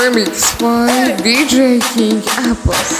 Remix by DJ King Apples.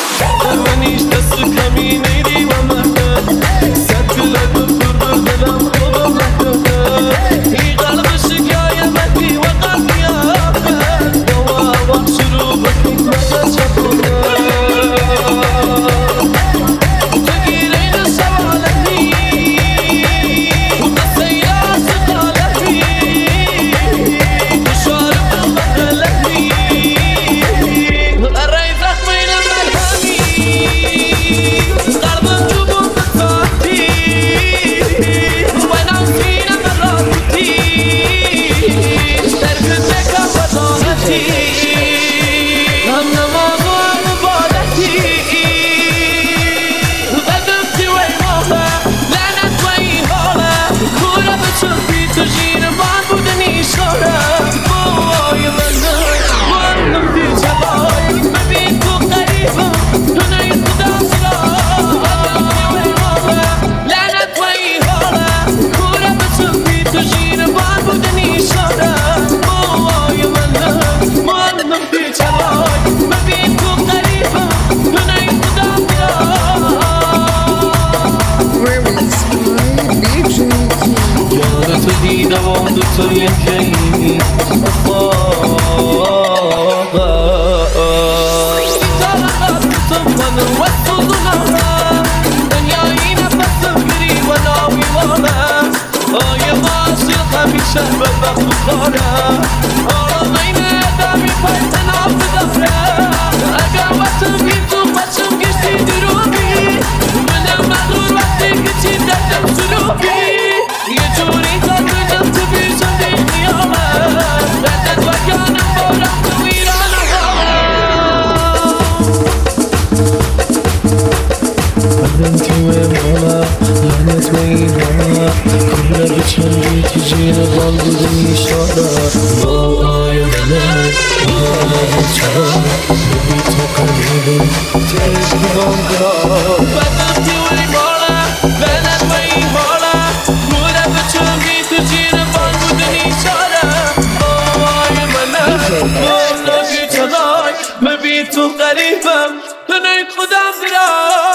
دیدم دکتر یکی همیشه به وقت بخوره آرامین ادمی پایتن آب داره اگر وقتم گیر تو بچم گشتی دیروبی منم مغرور وقتی که چی دردم سروبی یه جوری تا کنم تو بیشم دیمیامه ردت وگانم بارم تو ایران بدم توی مالا لعنت به ایران کل بچنگی که جین بال بوده میشاره وای منه چرا ببی تو قریبم تیز بگم برا بدم توی مالا لعنت به ایران کل بچنگی که جین بال بوده میشاره وای منه چرا ببی تو قریبم تو نی خودم برا